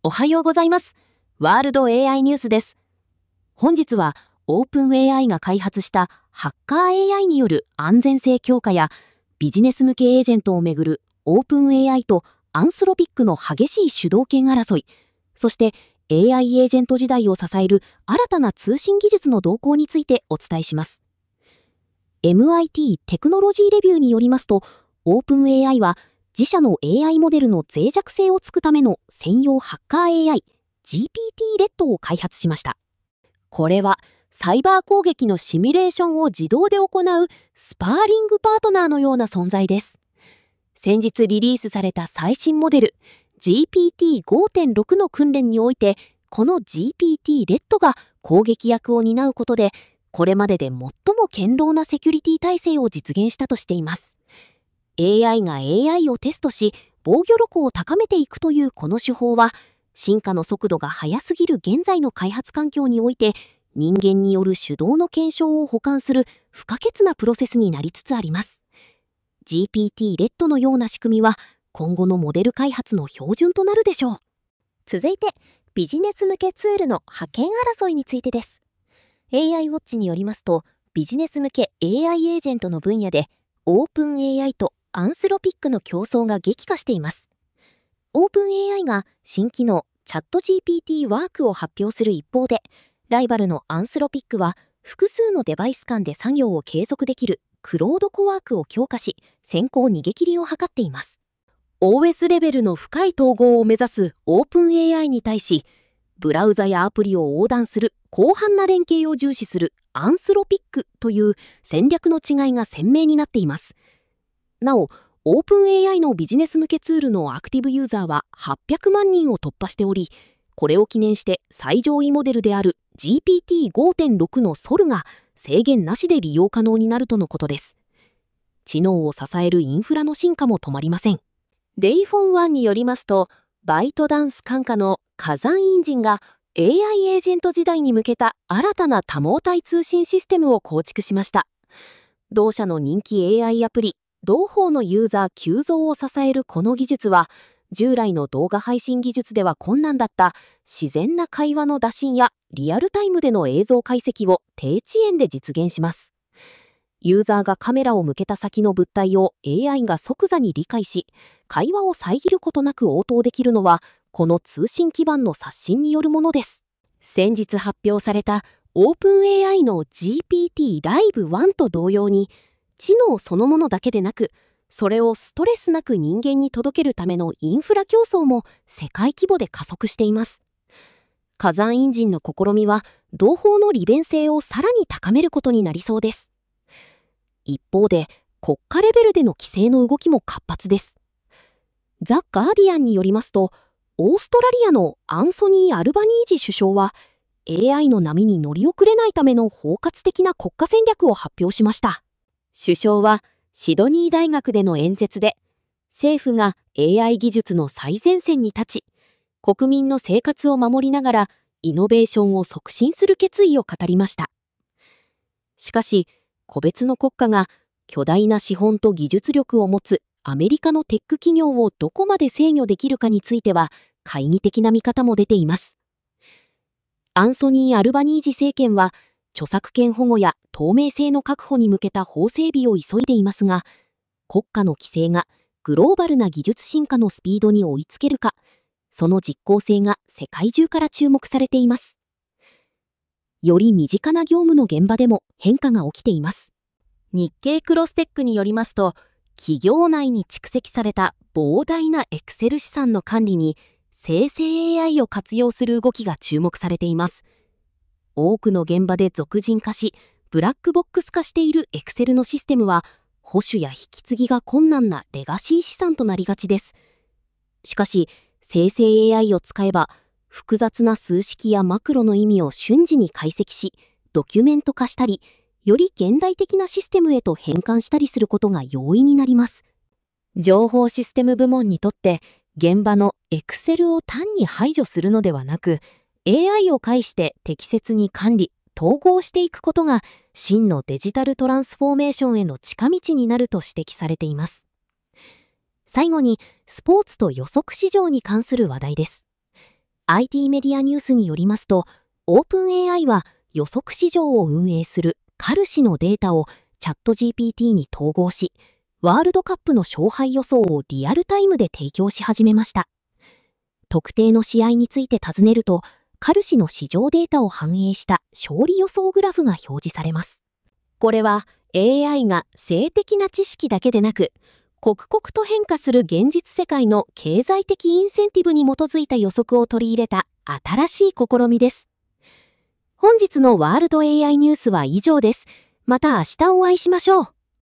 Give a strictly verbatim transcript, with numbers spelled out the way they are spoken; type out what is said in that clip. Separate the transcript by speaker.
Speaker 1: おはようございます。ワールド エーアイ ニュースです。本日はオープン エーアイ が開発したハッカー エーアイ による安全性強化やビジネス向けエージェントをめぐるオープン エーアイ とアンスロピックの激しい主導権争い、そして エーアイ エージェント時代を支える新たな通信技術の動向についてお伝えします。エムアイティー テクノロジーレビューによりますと、オープン エーアイ は自社の エーアイ モデルの脆弱性をつくための専用ハッカー エーアイ、ジーピーティー レッドを開発しました。これはサイバー攻撃のシミュレーションを自動で行うスパーリングパートナーのような存在です。先日リリースされた最新モデル ジーピーティーごてんろく の訓練において、この ジーピーティー レッドが攻撃役を担うことで、これまでで最も堅牢なセキュリティ体制を実現したとしています。エーアイ が エーアイ をテストし、防御力を高めていくというこの手法は、進化の速度が速すぎる現在の開発環境において、人間による手動の検証を補完する不可欠なプロセスになりつつあります。ジーピーティー レッドのような仕組みは、今後のモデル開発の標準となるでしょう。続いて、ビジネス向けツールの覇権争いについてです。エーアイ ウォッチによりますと、ビジネス向け エーアイ エージェントの分野で、オープン エーアイ とアンスロピックの競争が激化しています。オープン エーアイ が新機能チャット ジーピーティー ワークを発表する一方で、ライバルのアンスロピックは複数のデバイス間で作業を継続できるクロードコワークを強化し、先行逃げ切りを図っています。オーエス レベルの深い統合を目指すオープン エーアイ に対し、ブラウザやアプリを横断する広範な連携を重視するアンスロピックという戦略の違いが鮮明になっています。なお、オープン エーアイ のビジネス向けツールのアクティブユーザーははっぴゃくまんにんを突破しており、これを記念して最上位モデルである ジーピーティーごてんろく の ソル が制限なしで利用可能になるとのことです。知能を支えるインフラの進化も止まりません。デイフォンワンによりますと、バイトダンス傘下の火山エンジンが エーアイ エージェント時代に向けた新たな多模体通信システムを構築しました。同社の人気 エーアイ アプリ、同胞のユーザー急増を支えるこの技術は、従来の動画配信技術では困難だった自然な会話の打診やリアルタイムでの映像解析を低遅延で実現します。ユーザーがカメラを向けた先の物体を エーアイ が即座に理解し、会話を遮ることなく応答できるのは、この通信基盤の刷新によるものです。先日発表されたオープン エーアイ の ジーピーティー ライブワンと同様に、知能そのものだけでなく、それをストレスなく人間に届けるためのインフラ競争も世界規模で加速しています。火山エンジンの試みは、同胞の利便性をさらに高めることになりそうです。一方で、国家レベルでの規制の動きも活発です。ザ・ガーディアンによりますと、オーストラリアのアンソニー・アルバニージ首相は、エーアイ の波に乗り遅れないための包括的な国家戦略を発表しました。首相はシドニー大学での演説で、政府が エーアイ 技術の最前線に立ち、国民の生活を守りながらイノベーションを促進する決意を語りました。しかし、個別の国家が巨大な資本と技術力を持つアメリカのテック企業をどこまで制御できるかについては、懐疑的な見方も出ています。アンソニー・アルバニージ政権は、著作権保護や透明性の確保に向けた法整備を急いでいますが、国家の規制がグローバルな技術進化のスピードに追いつけるか、その実効性が世界中から注目されています。より身近な業務の現場でも変化が起きています。日経クロステックによりますと、企業内に蓄積された膨大な エクセル 資産の管理に生成 エーアイ を活用する動きが注目されています。多くの現場で俗人化し、ブラックボックス化している エクセル のシステムは、保守や引き継ぎが困難なレガシー資産となりがちです。しかし、生成 エーアイ を使えば、複雑な数式やマクロの意味を瞬時に解析し、ドキュメント化したり、より現代的なシステムへと変換したりすることが容易になります。情報システム部門にとって、現場の エクセル を単に排除するのではなく、エーアイ を介して適切に管理、統合していくことが真のデジタルトランスフォーメーションへの近道になると指摘されています。最後に、スポーツと予測市場に関する話題です。 アイティー メディアニュースによりますと、オープン エーアイ は予測市場を運営するカルシのデータをチャット ジーピーティー に統合し、ワールドカップの勝敗予想をリアルタイムで提供し始めました。特定の試合について尋ねると、カルシの市場データを反映した勝利予想グラフが表示されます。これは エーアイ が性的な知識だけでなく、刻々と変化する現実世界の経済的インセンティブに基づいた予測を取り入れた新しい試みです。本日のワールド エーアイ ニュースは以上です。また明日お会いしましょう。